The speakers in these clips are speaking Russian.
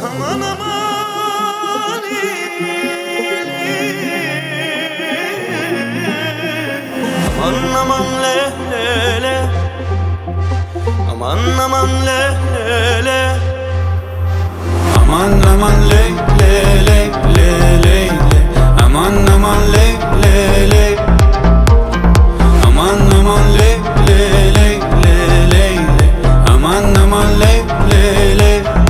Aman aman aman aman le le le, aman aman le le, aman aman le le le le le, aman aman le le le, aman aman le le le le le, aman aman le le le,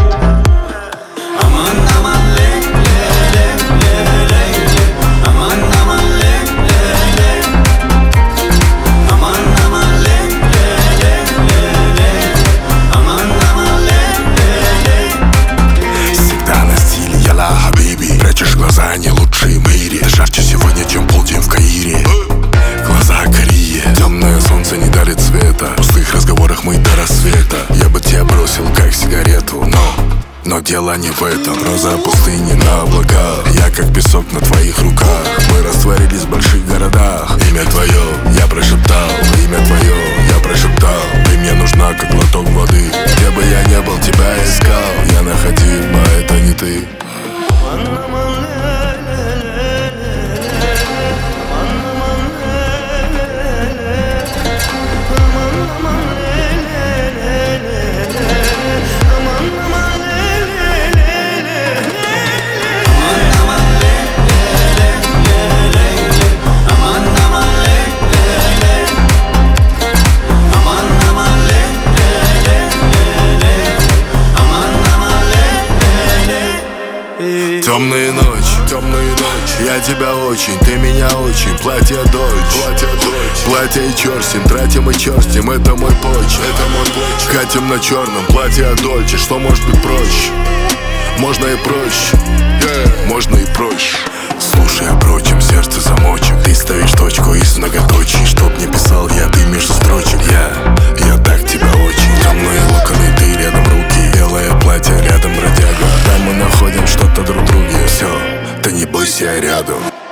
aman aman le le le le le, aman aman le le le, aman aman le le le le, aman aman le le le. Всегда на стиле, яла хабиби. Прячешь глаза, они лучшие в мире. Жарче сегодня, чем полдень в Каире. Глаза карие, темное солнце не дарит света. В пустых разговорах мы до рассвета. Я бы тебя бросил, как сигарету, но дело не в этом. Роза пустыни на облаках, я как песок на твоих руках. Мы растворились в больших городах. Имя твое я прошептал, имя твое я прошептал. Ты мне нужна, как глоток воды. Где бы я не был, тебя искал. Я находил, но это не ты. Темные ночи, я тебя очень, ты меня очень. Платье Дольче, платье и черстим, тратим и черстим, это мой почерк. Катим на черном, платье Дольче, что может быть проще? Можно и проще, можно и проще. Слушай, а прочим сердце замочим. Ты ставишь точку из многоточий. Чтоб не писал я, ты между строчек. Я так тебя очень. Темные локоны, ты рядом руки. Белое платье, рядом бродяга. Там мы находим что-то друг в друге. Все, ты не бойся, я рядом.